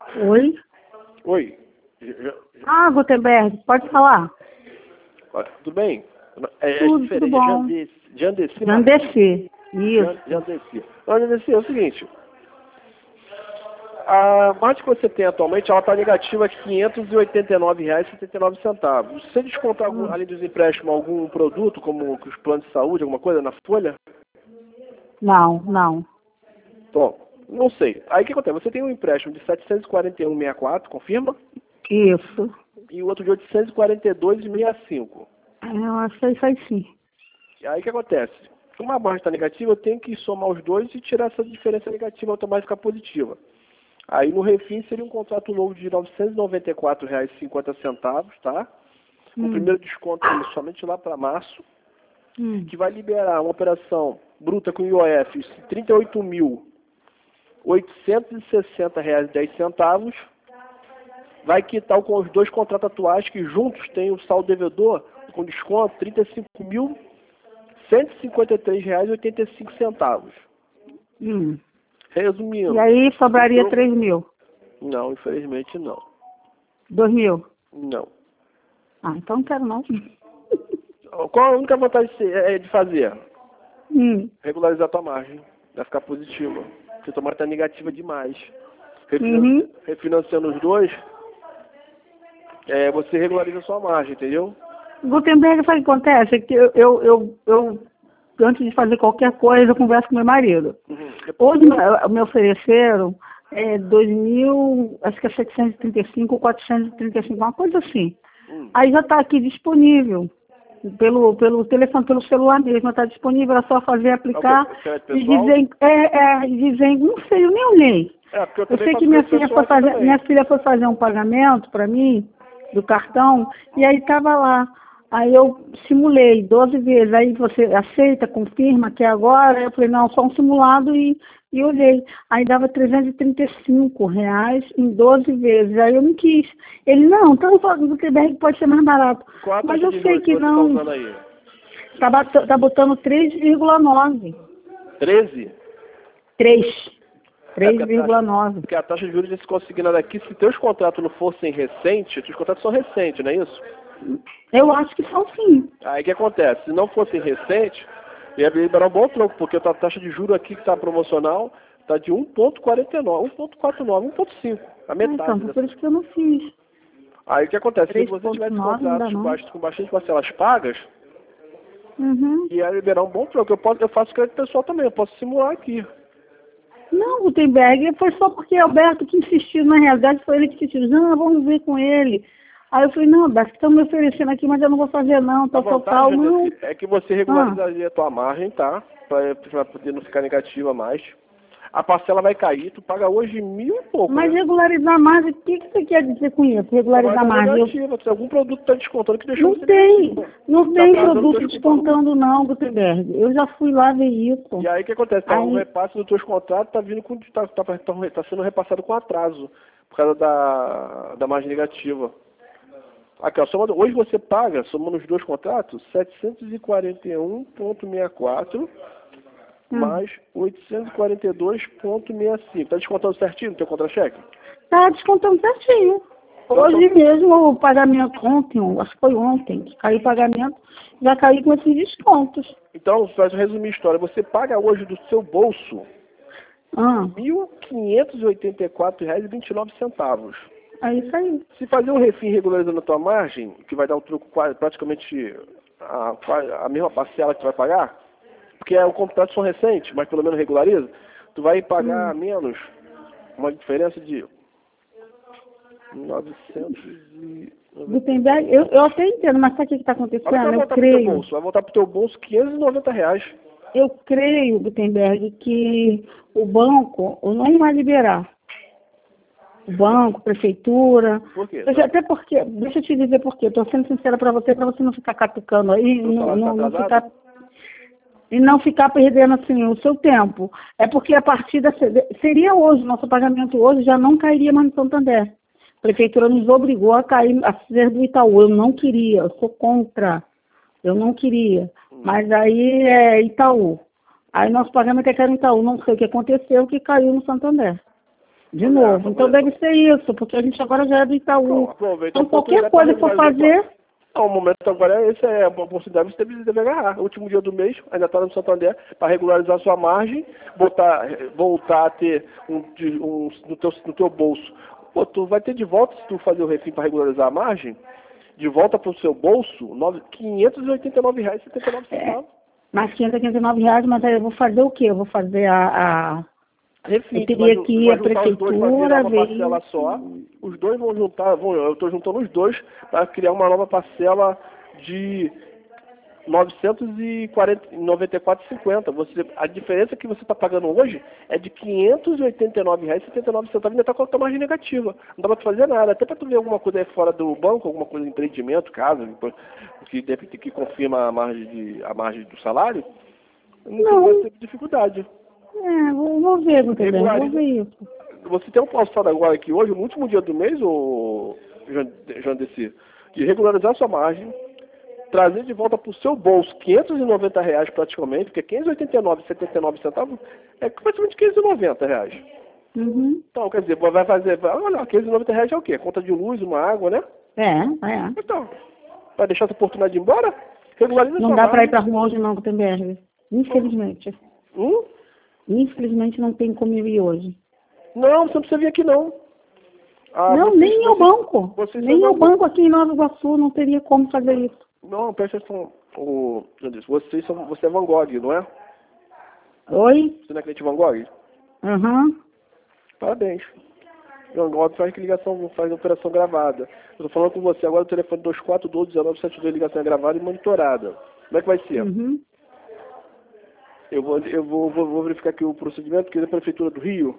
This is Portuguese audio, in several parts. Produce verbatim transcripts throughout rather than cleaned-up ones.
Oi? Oi. Já- já- Ah, Gutenberg, pode falar? Olha, tudo bem? É, é Tudo, diferente. tudo bom. Jandeci. Jandeci. Jandeci. Jan- Isso. Jandeci. Olha, Jandeci, é o seguinte. A margem que você tem atualmente, ela está negativa de quinhentos e oitenta e nove reais e setenta e nove centavos. Se você descontar, algum, Hum. além dos empréstimos, algum produto, como os planos de saúde, alguma coisa na folha? Não, não. Bom, não sei. Aí o que acontece? Você tem um empréstimo de setecentos e quarenta e um vírgula sessenta e quatro, confirma? Isso. E o outro de oitocentos e quarenta e dois vírgula sessenta e cinco. Eu acho que é isso aí sim. E aí o que acontece? Como a margem está negativa, eu tenho que somar os dois e tirar essa diferença negativa automática positiva. Aí no refim seria um contrato novo de novecentos e noventa e quatro reais e cinquenta centavos, tá? Com o Hum. primeiro desconto aí somente lá para março, Hum. que vai liberar uma operação bruta com I O F de trinta e oito mil oitocentos e sessenta reais e dez centavos. Vai quitar com os dois contratos atuais que juntos têm o saldo devedor com desconto trinta e cinco mil cento e cinquenta e três reais e oitenta e cinco centavos. Hum. Resumindo. E aí sobraria entrou- três mil. Não, infelizmente não. Dois mil. Não. Ah, então não quero não. Qual a única vantagem de ser- é de fazer? Hum. Regularizar a tua margem. Vai ficar positiva. Porque tua margem está negativa demais. Refinan- Uhum. Refinanciando os dois, é, você regulariza a sua margem, entendeu? Gutenberg, sabe o que acontece? É que eu, eu, eu, eu, antes de fazer qualquer coisa, eu converso com meu marido. Uhum. Hoje me me ofereceram é, dois mil, acho que é setecentos e trinta e cinco ou quatrocentos e trinta e cinco, uma coisa assim. Hum. Aí já está aqui disponível, pelo, pelo telefone, pelo celular mesmo, está disponível, é só fazer, aplicar É o quê? Crédito e pessoal? dizer, é, é, e dizer, não sei, eu nem olhei. É, porque eu Eu também sei faço que minha crédito filha, pessoal foi aqui fazer, também. minha filha foi fazer um pagamento para mim, do cartão, e aí estava lá. Aí eu simulei doze vezes, aí você aceita, confirma que é agora, eu falei, não, só um simulado e, e olhei. Aí dava trezentos e trinta e cinco reais em doze vezes, aí eu não quis. Ele, não, então o Gutenberg pode ser mais barato. Qual a Mas taxa eu de sei juros que que você está não, usando aí? tá, bat- tá botando três vírgula nove. treze? três. É, três porque a vírgula taxa- nove. Porque a taxa de juros desse consignado aqui, se teus contratos não fossem recentes, teus contratos são recentes, não é isso? Eu acho que são sim. Aí o que acontece? Se não fossem recentes, ia liberar um bom troco, porque a taxa de juros aqui que está promocional está de um vírgula quarenta e nove, um vírgula quarenta e nove, um vírgula cinco, a Ah, metade. então, dessa. por isso que eu não fiz. Aí o que acontece? Se três você vírgula tivesse nove não dá contratos não. baixos, com bastante parcelas pagas, Uhum. ia liberar um bom troco. Eu, posso, eu faço crédito pessoal também, eu posso simular aqui. Não, Gutenberg, foi só porque Alberto que insistiu, na realidade foi ele que insistiu. Não, vamos ver com ele. Aí eu falei, não, Alberto, estão me oferecendo aqui, mas eu não vou fazer não, A tal, tal, tal, vantagem não. desse é que você regularizaria a tua margem, tá? Pra, pra poder não ficar negativa mais. A parcela vai cair, tu paga hoje mil e pouco, Mas né? regularizar a margem, o que, que você quer dizer com isso? Regularizar a Mas é margem? Eu- negativa, tem algum produto que está descontando que deixou Não você tem, negativo. não Tá tem atrasando produto teus descontando não, Gutenberg. Eu já fui lá ver isso. E aí o que acontece? Tá, o Aí, repasse dos teus contratos tá vindo com. Tá, tá, tá, tá sendo repassado com atraso. Por causa da, da margem negativa. Aqui, ó, somando, hoje você paga, somando os dois contratos, setecentos e quarenta e um vírgula sessenta e quatro Hum. mais oitocentos e quarenta e dois vírgula sessenta e cinco. Tá descontando certinho no teu contra-cheque? tá descontando certinho. Hoje mesmo o pagamento, ontem, acho que foi ontem, que caiu o pagamento, já caiu com esses descontos. Então, faz um resumir a história. Você paga hoje do seu bolso Ah, mil quinhentos e oitenta e quatro reais e vinte e nove centavos. é isso aí. Se fazer um refim regularizando a tua margem, que vai dar um troco quase, praticamente a, a mesma parcela que tu vai pagar, porque é, o contrato são recentes, mas pelo menos regulariza, tu vai pagar Hum. menos, uma diferença de novecentos e... Gutenberg, eu, eu até entendo, mas sabe o que está Olha que acontecendo? vai Eu voltar pro teu creio, bolso, vai voltar pro teu bolso quinhentos e noventa reais. eu creio, Gutenberg, que o banco não vai liberar. O banco, prefeitura. Por quê? Eu já- Até porque, deixa eu te dizer por quê. Estou sendo sincera para você, para você não ficar catucando aí, Teu não, salário tá não, não atrasado? ficar e não ficar perdendo assim o seu tempo. É porque a partir da seria hoje, nosso pagamento hoje já não cairia mais no Santander. A prefeitura nos obrigou a cair, a ser do Itaú. Eu não queria, eu sou contra. Eu não queria. Mas aí é Itaú. Aí nosso pagamento é que era no Itaú. Não sei o que aconteceu, que caiu no Santander. De novo. Então deve ser isso, porque a gente agora já é do Itaú. Então, aproveita Então a qualquer oportunidade coisa que pra for regularizar. fazer, Não, o momento agora é esse, é a oportunidade que você deve agarrar. O último dia do mês, ainda está no Santander, para regularizar sua margem, botar, voltar a ter um, de- um- no, teu, no teu bolso. Pô, tu vai ter de volta, se tu fazer o refim para regularizar a margem, de volta para o seu bolso, nove- quinhentos e oitenta e nove reais e setenta e nove é, centavos. mais quinhentos e oitenta e nove reais, mas aí eu vou fazer o quê? Eu vou fazer a... a... Refim, Eu tu vai, teria ju- que tu ir vai à juntar os dois para virar prefeitura, uma ver parcela isso. só. Os dois vão juntar, vão, eu estou juntando os dois para criar uma nova parcela de novecentos e noventa e quatro reais e cinquenta centavos. Você, a diferença que você está pagando hoje é de quinhentos e oitenta e nove reais e setenta e nove centavos, ainda está com a tua margem negativa. Não dá para tu fazer nada. Até para tu ver alguma coisa aí fora do banco, alguma coisa de empreendimento, casa, que, que, que confirma a margem, de, a margem do salário, não, Não. vai ter dificuldade. É, vou, vou ver, não tem vou ver isso. Você tem um passado agora aqui hoje, no último dia do mês, o João Desi, de regularizar sua margem, trazer de volta para o seu bolso quinhentos e noventa reais praticamente, porque quinhentos e oitenta e nove reais e setenta e nove centavos é praticamente quinhentos e noventa reais. Uhum. Então, quer dizer, vai fazer, vai, olha, quinhentos e noventa reais é o quê? Conta de luz, uma água, né? É, é. Então, vai deixar essa oportunidade de ir embora? Regulariza Não sua dá para ir margem. para a rua hoje não, Gutenberg. Infelizmente. Hum? Infelizmente não tem como eu ir hoje. Não, você não precisa vir aqui não. Ah, não, vocês- nem ao vocês- banco. vocês Nem são ao da- banco aqui em Nova Iguaçu não teria como fazer isso. Não, presta atenção. O, eu disse, vocês são, você é Van Gogh, não é? Oi? Você não é cliente Van Gogh? Aham. Parabéns. Van Gogh faz ligação, faz operação gravada. Eu tô falando com você agora, o telefone dois quatro um dois um nove sete dois, ligação é gravada e monitorada. Como é que vai ser? Uhum. Eu, vou, eu vou, vou, vou verificar aqui o procedimento, porque da Prefeitura do Rio,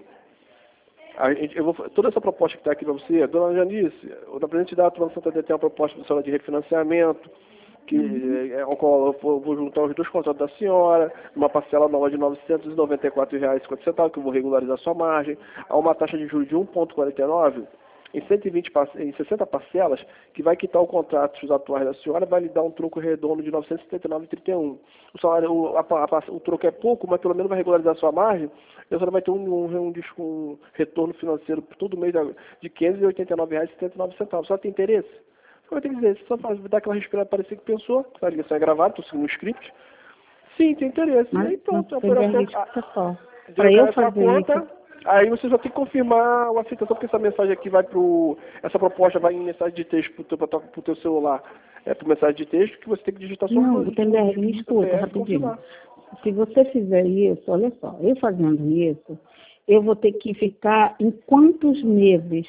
a gente, eu vou, toda essa proposta que está aqui para você, dona Janice, o da Presidente da Atual Santander tem uma proposta de sala de refinanciamento, que uhum. é, ao qual eu vou, vou juntar os dois contratos da senhora, uma parcela nova de novecentos e noventa e quatro reais e cinquenta centavos, que eu vou regularizar sua margem, a uma taxa de juros de um vírgula quarenta e nove, em, cento e vinte, em sessenta parcelas, que vai quitar o contrato atuais da senhora, vai lhe dar um troco redondo de novecentos e setenta e nove reais e trinta e um. O, salário, o, a, a, o troco é pouco, mas pelo menos vai regularizar sua margem, e a senhora vai ter um, um, um, um retorno financeiro por todo mês de quinhentos e oitenta e nove reais e setenta e nove centavos. A senhora tem interesse? Você vai ter que dizer, você só faz, dar aquela respirada, parecer que pensou, a ligação é gravada, estou seguindo o script. Sim, tem interesse. Mas, e aí pronto, a tem operação... só. Para eu fazer conta, isso... Aí você já tem que confirmar a aceitação, porque essa mensagem aqui vai pro... Essa proposta vai em mensagem de texto pro teu, pro teu celular. É por mensagem de texto que você tem que digitar só Não, o Gutenberg, me escuta rapidinho. Se você fizer isso, olha só, eu fazendo isso, eu vou ter que ficar em quantos meses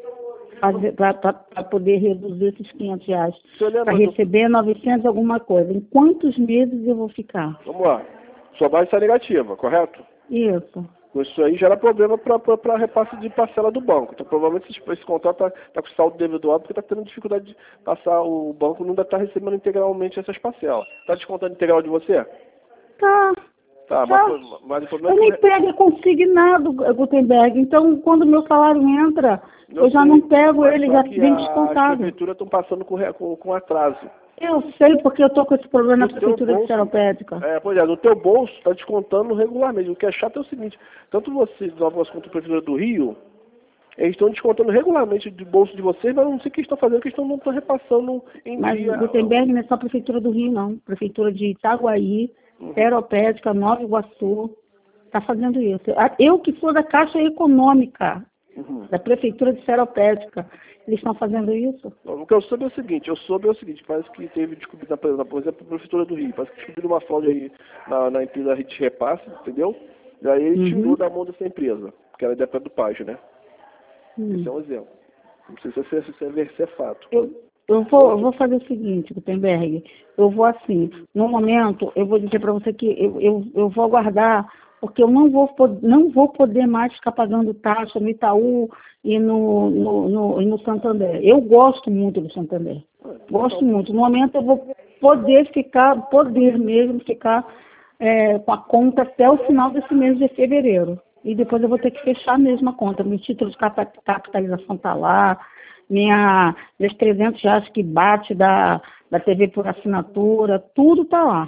para poder reduzir esses quinhentos reais? Para receber novecentos alguma coisa. Em quantos meses eu vou ficar? Vamos lá. Sua base está negativa, correto? Isso. Isso aí gera problema para repasse de parcela do banco. Então, provavelmente, esse, esse contrato está tá com saldo devido alto porque está tendo dificuldade de passar, o banco não deve estar recebendo integralmente essas parcelas. Está descontando integral de você? Tá. Tá, tá. mas, mas o problema eu é nem pego consignado, Gutenberg. Então, quando o meu salário entra, eu, eu já sei, não pego ele, já vem descontado. As prefeituras estão passando com, com, com atraso. Eu sei, porque eu estou com esse problema No na prefeitura bolso, de Seropédica. É, pois é, no teu bolso está descontando regularmente. O que é chato é o seguinte, tanto vocês, Nova Iguaçu, quanto a prefeitura do Rio, eles estão descontando regularmente do bolso de vocês, mas não sei o que estão fazendo, porque eles não estão repassando em mas dia. Mas Gutenberg não é só a prefeitura do Rio, não. Prefeitura de Itaguaí, uhum. Seropédica, Nova Iguaçu, está fazendo isso. Eu que sou da Caixa Econômica, uhum. da prefeitura de Seropédica, eles estão fazendo isso? O que eu soube é o seguinte, eu soube é o seguinte, parece que teve descoberto, na, por exemplo, a prefeitura do Rio, parece que descobriram uma fraude aí na, na empresa de repasse, entendeu? E aí ele uhum. tirou da mão dessa empresa, porque era da do Page, né? Uhum. Esse é um exemplo. Não sei se é, se é, se é fato. Eu, eu, vou, eu vou fazer o seguinte, Gutenberg, eu vou assim, no momento, eu vou dizer para você que eu, eu, eu vou aguardar, porque eu não vou, não vou poder mais ficar pagando taxa no Itaú e no, no, no, no Santander. Eu gosto muito do Santander. Gosto muito. No momento eu vou poder ficar, poder mesmo ficar é, com a conta até o final desse mês de fevereiro. E depois eu vou ter que fechar mesmo a conta. Meu título de capitalização está lá, minha, meus trezentos reais que bate da, da T V por assinatura, tudo está lá.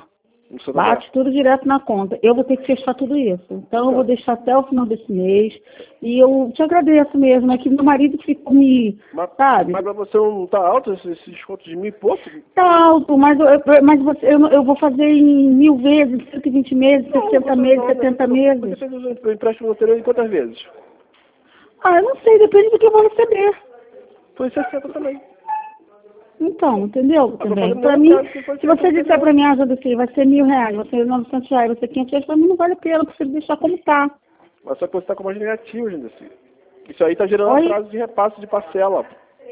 no Santander? Bate tudo direto na conta. Eu vou ter que fechar tudo isso. Então, eu vou deixar até o final desse mês. E eu te agradeço mesmo. É que meu marido ficou me... Mas, sabe? mas pra você não tá alto esse, esse desconto de mil e pouco? Tá alto, mas, eu, eu- mas você, eu, eu vou fazer em mil vezes, cento e vinte meses, Não, sessenta você meses, não, né? setenta Você meses. fez o empréstimo anterior em quantas vezes? Ah, eu não sei, depende do que eu vou receber. Foi sessenta também. Então, entendeu? Eu tô Também. falando Pra mesmo mim, caso que foi se você sessenta disser anterior. pra mim, ah, José Filho, vai ser mil reais, vai ser novecentos reais, vai ser quinhentos reais, pra mim não vale a pena, eu prefiro deixar como tá. Mas só que você tá com mais negativo, gente. Assim. Isso aí tá gerando Oi? atraso de repasse de parcela.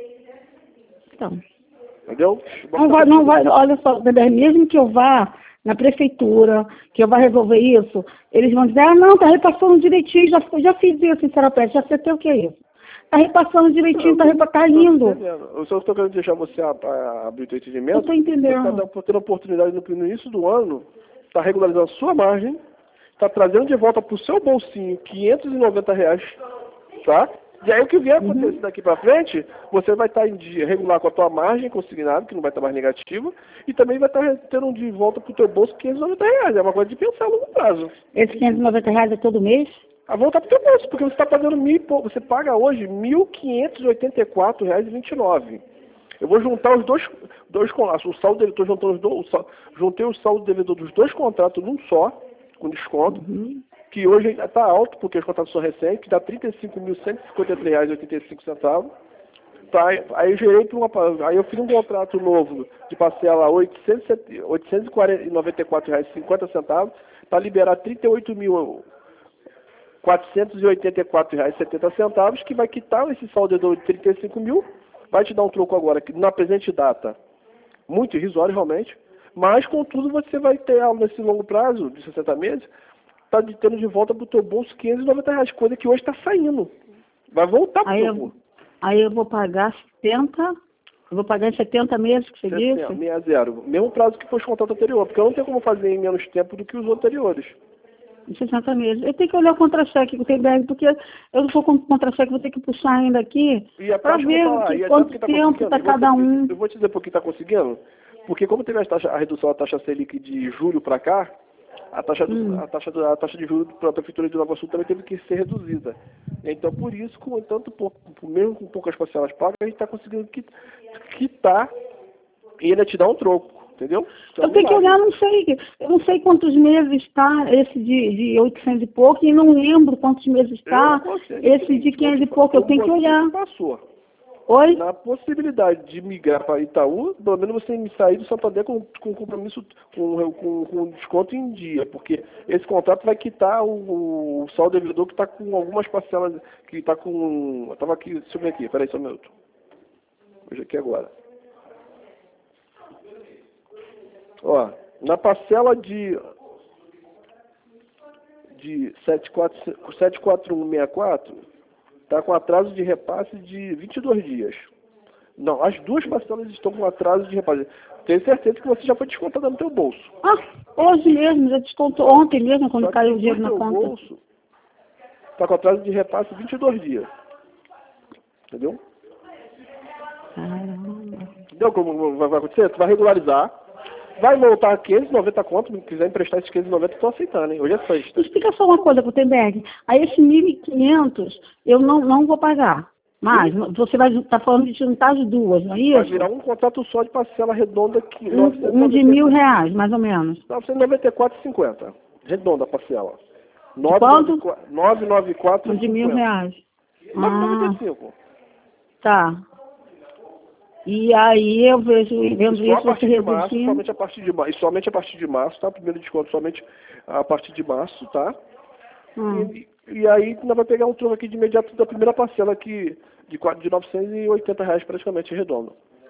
Então. Entendeu? Não vai, não vai, olha só, Dedé, mesmo que eu vá na prefeitura, que eu vá resolver isso, eles vão dizer, ah, não, tá repassando direitinho, já, já fiz isso em Sarapé, já sei até o que é isso. Tá repassando direitinho, tá, repa- tá lindo. Eu só estou querendo deixar você a- a- abrir o teu entendimento. Eu tô entendendo. Você está tendo a oportunidade no, no início do ano, está regularizando a sua margem, está trazendo de volta para o seu bolsinho quinhentos e noventa reais, tá? E aí o que vier acontecer daqui para frente, você vai estar em dia regular com a tua margem consignada, que não vai estar mais negativa, e também vai estar tendo de volta para o teu bolso quinhentos e noventa reais. É uma coisa de pensar a longo prazo. Esses quinhentos e noventa reais é todo mês? A voltar para o teu bolso, porque você está pagando mil e pouco, você paga hoje mil quinhentos e oitenta e quatro reais e vinte e nove. Eu vou juntar os dois, dois contratos, o saldo estou juntando os dois, o sal, juntei o saldo devedor dos dois contratos num só, com desconto, Uhum. que hoje ainda está alto, porque os contratos são recentes, que dá trinta e cinco mil cento e cinquenta e três reais e oitenta e cinco centavos. Tá, aí eu gerei para uma, aí eu fiz um contrato novo de parcela oitocentos e noventa e quatro reais e cinquenta centavos para liberar trinta e oito mil quatrocentos e oitenta e quatro reais e setenta centavos, que vai quitar esse saldo de trinta e cinco mil, vai te dar um troco agora, que na presente data, muito irrisório realmente, mas contudo você vai ter nesse longo prazo, de sessenta meses, tá de- tendo de volta para o teu bolso quinhentos e noventa reais, coisa que hoje está saindo. Vai voltar para o Aí teu eu, bolso. aí eu vou pagar setenta, eu vou pagar em setenta meses, que você disse? sessenta, mesmo prazo que foi o contrato anterior, porque eu não tenho como fazer em menos tempo do que os anteriores. Em sessenta meses. Eu tenho que olhar o contra-cheque que eu tenho B R, porque eu não sou com contra-cheque, vou ter que puxar ainda aqui E a para taxa, eu vou ver falar, que, e a quanto que tá tempo conseguindo, está eu vou cada te- um. Eu vou te dizer por que está conseguindo, porque como teve a, taxa, a redução da taxa Selic de julho para cá, a taxa, do, Hum. a, taxa do, a taxa de juros para a Prefeitura de Nova Sul também teve que ser reduzida. Então, por isso, com tanto pouco, mesmo com poucas parcelas pagas, a gente está conseguindo qui- quitar e ainda te dar um troco, entendeu? Então, Eu tenho que vamos lá. olhar, não sei, eu não sei quantos meses está esse de, de oitocentos e pouco, e não lembro quantos meses Eu está não consigo, esse de quinhentos e pouco, eu como tenho que você olhar. passou. Oi? Na possibilidade de migrar para Itaú, pelo menos você me sair do Santander com, com compromisso, com, com, com desconto em dia, porque esse contrato vai quitar o, o saldo devedor que está com algumas parcelas, que está com... Eu estava aqui, deixa eu ver aqui, peraí só um minuto. Hoje aqui agora. Ó, na parcela de, de sete quatro um seis quatro, está com atraso de repasse de vinte e dois dias. Não, as duas parcelas estão com atraso de repasse. Tenho certeza que você já foi descontada no teu bolso. Ah, hoje mesmo, já descontou ontem mesmo, quando Só que caiu o dinheiro no na teu conta. bolso está com atraso de repasse vinte e dois dias. Entendeu? Caramba. Entendeu como vai vai acontecer? Tu vai regularizar, vai voltar quinhentos e noventa conto, se quiser emprestar esses quinhentos e noventa, estou aceitando, hein? Hoje é sexta. Explica só uma coisa, Gutenberg. Aí esse mil e quinhentos eu não, não vou pagar. Mas você vai estar falando de juntar as duas, não é Vai isso? virar um contrato só de parcela redonda que Um, um de mil reais, mais ou menos. novecentos e noventa e quatro reais e cinquenta centavos. Redonda a parcela. quanto? novecentos e noventa e quatro Um reais e de mil cinquenta reais. centavos. novecentos e noventa Ah, e cinco. tá. E aí eu vejo, vendo Só a isso, você partir de março, reduzindo. somente a partir de março, e somente a partir de março, tá? Primeiro desconto somente a partir de março, tá? Hum. E, e aí nós vai pegar um troco aqui de imediato da primeira parcela aqui, de, quatro- de novecentos e oitenta reais praticamente redondo.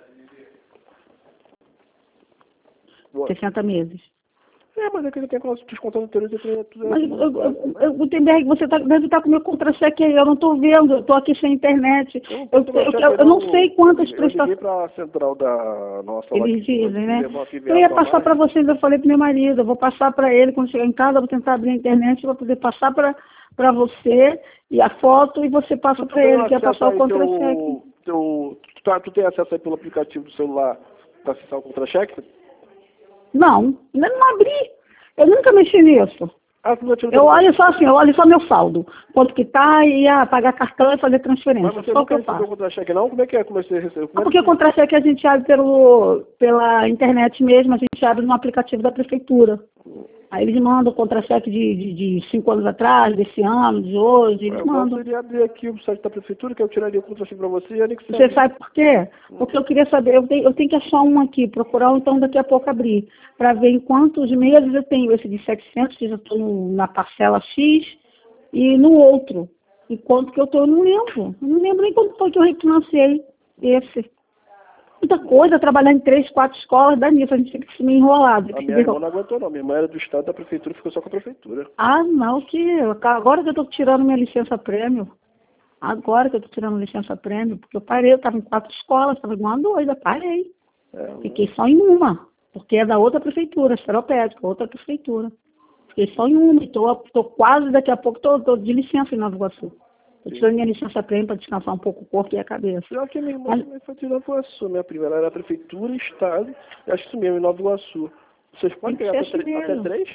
Boa. sessenta meses. É, mas é que ele tem aquelas descontando anteriores e tudo. tudo- Mas, tudo- eu- eu- eu- Gutenberg, você tá, deve estar com o meu contra-cheque aí, eu não estou vendo, eu estou aqui sem internet. Eu não, Eu, tenho eu, cheque, eu- eu não sei quantas Eu liguei prestações para a central da nossa lá eles que dizem, né? levou aqui ver Eu a ia tua passar para margem. vocês, eu falei para meu marido, eu vou passar para ele, quando chegar em casa, eu vou tentar abrir a internet, eu vou poder passar para para você e a foto, e você passa Tu para tem ele, que é acesso passar o aí contra-cheque. teu, teu, tu, tá- tu tem acesso aí pelo aplicativo do celular para acessar o contra-cheque? Não, ainda não abri. Eu nunca mexi nisso. Ah, tu não tirou Eu da- olho só assim, eu olho só meu saldo. Quanto que tá e ah, pagar cartão e fazer transferência. Mas você Só o que nunca eu recebeu faço. contra-cheque, não? Como é que é? Como você recebeu? Ah, Como é porque que... o contra-cheque a gente abre pelo, pela internet mesmo, a gente abre no aplicativo da prefeitura. Aí eles mandam o contra-cheque de, de, de cinco anos atrás, desse ano, de hoje, eles Eu mandam. gostaria de abrir aqui o site da prefeitura, que eu tiraria o contra-cheque para você e a anexaria. Você sabe por quê? Porque eu queria saber, eu tenho, eu tenho que achar um aqui, procurar um, então daqui a pouco abrir, para ver em quantos meses eu tenho esse de setecentos, que já estou na parcela X, e no outro. E quanto que eu estou, eu não lembro. Eu não lembro nem quanto foi que eu refinanciei esse. Muita coisa, trabalhar em três, quatro escolas, dá nisso, a gente fica meio enrolado. A minha irmã não aguentou, não. Minha irmã era do estado da prefeitura, ficou só com a prefeitura. Ah, não, que agora que eu estou tirando minha licença prêmio. Agora que eu estou tirando licença prêmio, porque eu parei, eu estava em quatro escolas, estava igual uma doida, parei. É, Fiquei só em uma, porque é da outra prefeitura, Seropédica, outra prefeitura. Fiquei só em uma, e estou quase, daqui a pouco, estou de licença em Nova Iguaçu. Estou tirando minha licença prêmio para descansar um pouco o corpo e a cabeça. Pior que minha irmã Mas, também foi de Nova Iguaçu, minha prima. Ela era prefeitura, estado, e acho que isso mesmo, em Nova Iguaçu. Vocês podem tem que pegar ser até, assim tre- até mesmo. três?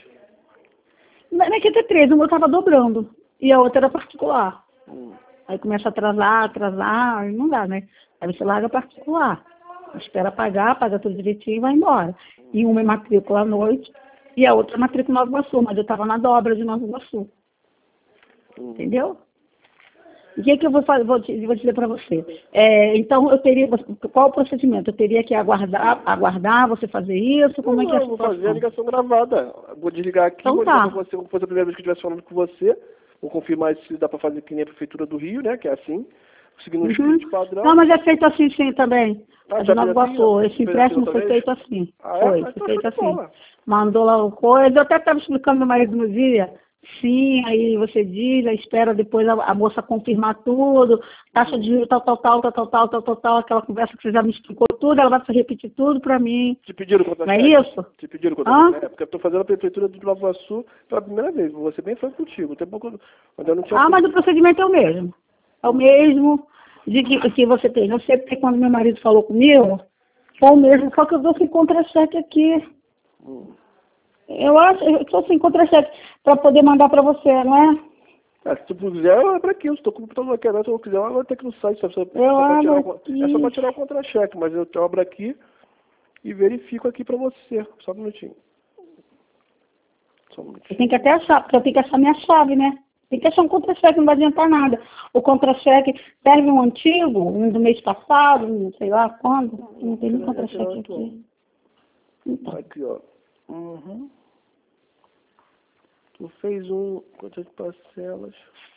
Não é que até três, uma eu estava dobrando, e a outra era particular. Hum. Aí começa a atrasar, atrasar, aí não dá, né? Aí você larga particular. Espera pagar, paga tudo direitinho e vai embora. E uma é matrícula à noite e a outra é matrícula Nova Iguaçu, mas eu estava na dobra de Nova Iguaçu. Hum. Entendeu? O que, que eu vou, fazer, vou, te- vou dizer para você? É, então, eu teria, qual o procedimento? Eu teria que aguardar, aguardar você fazer isso? Como Não, é que é a não, vou fazer a situação? ligação gravada. Vou desligar aqui, Então vou ligar tá. pra você, como fosse a primeira vez que eu estivesse falando com você. Vou confirmar se dá pra fazer que nem a prefeitura do Rio, né? Que é assim. Seguindo o Uhum. script padrão. Não, mas é feito assim sim também. Ah, A de já Nova fez assim? Iguaçu, Já esse fez assim empréstimo outra foi vez? feito assim. Ah, é? Foi, Ah, foi então show feito de assim. bola. Mandou lá o coisa, eu até estava explicando meu marido no dia. Sim, aí você diz, aí espera depois a, a moça confirmar tudo, taxa de juros tal, tal, tal, tal, tal, tal, tal, tal, tal, aquela conversa que você já me explicou tudo, ela vai repetir tudo para mim. Te pediram Não é contra-cheque? isso? Te pediram Hã? contra-cheque? É, porque eu tô fazendo a prefeitura de Nova Iguaçu pela primeira vez. Vou ser bem franco contigo. Tem pouco... Quando eu não tinha Ah, mas feito. o procedimento é o mesmo. É o mesmo de que, que você tem. Eu sei porque quando meu marido falou comigo, foi o mesmo, só que eu dou sem contra-cheque aqui. Hum. Eu acho, eu estou sem contra-cheque para poder mandar para você, não é? Ah, se tu quiser, é pra aqui. Eu estou com o computador aqui, se eu quiser, eu vou ter que ir no site. Só, só, só Eu pra tirar abro o, con- é só aqui. para tirar o contra-cheque, mas eu, eu abro aqui e verifico aqui pra você. Só um minutinho. Só um Eu minutinho. tenho que até achar, porque eu tenho que achar minha chave, né? Tem que achar um contra-cheque, não vai adiantar nada. O contra-cheque serve um antigo, um do mês passado, um sei lá quando. Não tem nem contra-cheque aqui. Então, Aqui, ó. Uhum. Tu fez um. Quantas parcelas?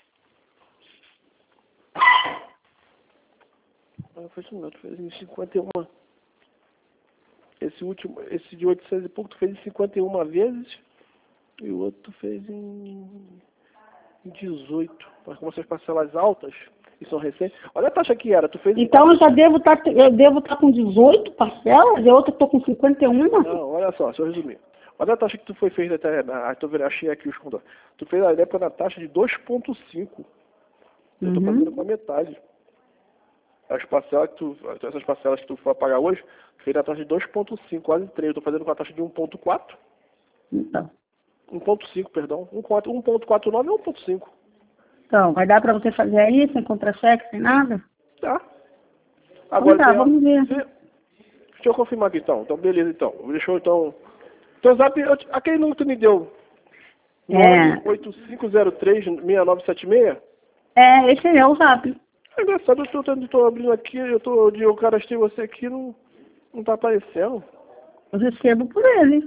Ah, foi isso não, tu fez em cinquenta e uma. Esse último, esse de oitocentos e pouco, tu fez em cinquenta e uma vezes. E o outro tu fez em em dezoito. Mas como essas parcelas altas e são recentes. Olha a taxa que era. Tu fez em então eu já devo estar, eu devo estar com dezoito parcelas, e a outra estou com cinquenta e um. Não, olha só, deixa eu resumir. Olha a taxa que tu foi fez até. Na, tô vendo, achei aqui os contos. Tu fez a época na taxa de dois vírgula cinco. Eu tô Uhum. fazendo com a metade. As parcelas que tu, essas parcelas que tu for pagar hoje, tu fez na taxa de dois vírgula cinco, quase três. Eu tô fazendo com a taxa de um vírgula quatro. Então. um vírgula cinco, perdão. um vírgula quarenta e nove é um vírgula cinco. Então, vai dar para você fazer aí, sem contra-cheque, sem nada? Tá. Então Agora tá, tem a- vamos ver. se- deixa eu confirmar aqui então. Então, beleza então. Deixa eu então. Teu zap, eu te- aquele número que tu me deu. É. nove oito cinco zero três seis nove sete seis? É, esse aí é o zap. É engraçado, eu tô, tendo- tô abrindo aqui, eu tô. Eu cadastrei você aqui, não, não tá aparecendo. Eu recebo por ele.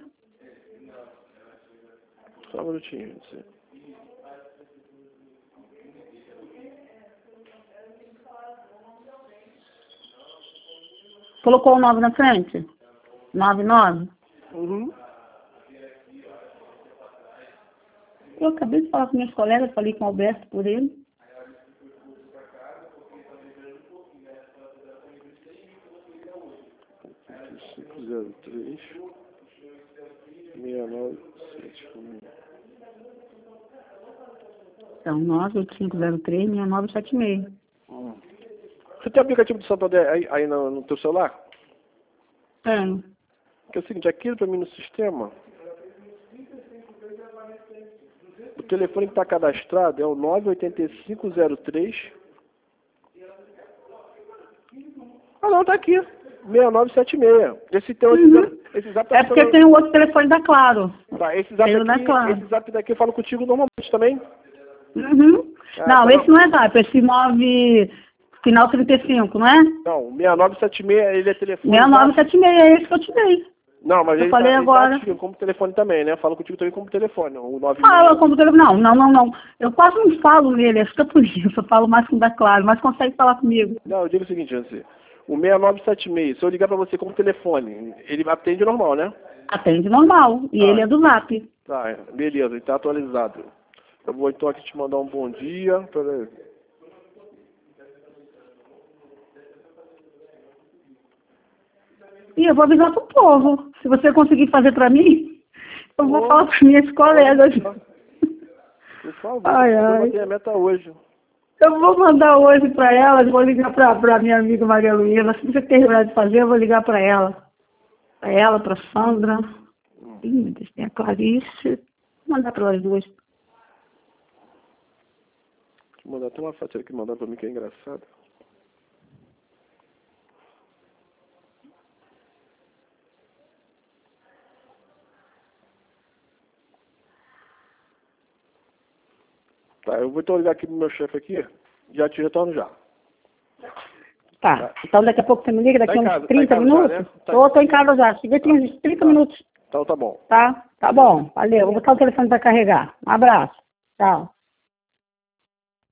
Só um minutinho. não sei. Colocou o nove na frente? nove nove? Uhum. Eu acabei de falar com meus colegas, falei com o Alberto por ele. cinco zero três seis nove sete um. Então, nove oito cinco zero três seis nove sete seis. Hum. Você tem aplicativo do Santander aí, aí no, no teu celular? Tenho. Que é o seguinte, aqui pra mim no sistema, telefone que está cadastrado é o nove oito cinco zero três. Ah, não, tá aqui. seis nove sete seis. Esse teu, Uhum. esse, esse zap É porque tem o outro telefone da Claro. Tá, esse zap Tem o da aqui, Claro. esse zap daqui eu falo contigo normalmente também? Uhum. Ah, Não, tá esse não é zap, esse nove, final trinta e cinco, não é? Não, seis nove sete seis, ele é telefone. seis nove sete seis, é esse que eu te dei. Não, mas Eu ele falei tá, agora. ele tá ativo como telefone também, né? Falo contigo também como telefone, o nove Fala como telefone. Não, não, não, não. Eu quase não falo nele, acho que é por isso. Eu falo mais com o da Claro, mas consegue falar comigo. Não, eu digo o seguinte, Jancy. O seis nove sete seis, se eu ligar pra você como telefone, ele atende normal, né? Atende normal. E Ah. ele é do Zap. Tá, beleza, ele tá atualizado. Eu vou então aqui te mandar um bom dia. Peraí. E eu vou avisar pro povo. Se você conseguir fazer pra mim, eu vou Oh, falar pros minhas colegas. Por favor, Ai, eu ai. botei a meta hoje. Eu vou mandar hoje pra elas, vou ligar pra, pra minha amiga Maria Luísa. Se você terminar de fazer, eu vou ligar pra ela. Pra ela, pra Sandra. Ih, meu Deus, tem a Clarice. Vou mandar pra elas duas. Vou mandar até uma foto que mandar pra mim que é engraçada. Tá, eu vou então ligar aqui pro meu chefe aqui. Já te retorno já. Tá, então daqui a pouco você me liga, daqui Tá a em uns casa, trinta tá em casa já, minutos? né? Tá. Tô, tô em casa já, cheguei tem uns trinta Tá. minutos, Então tá bom. tá? Tá bom, valeu, vou botar o telefone pra carregar. Um abraço, tchau.